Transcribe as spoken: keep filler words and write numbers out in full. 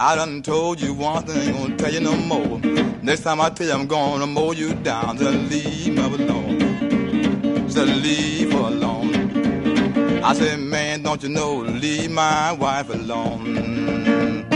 I done told you once and ain't gonna tell you no more. Next time I tell you I'm gonna mow you down, just leave me alone. Just leave her alone. I said, man, don't you know, leave my wife alone.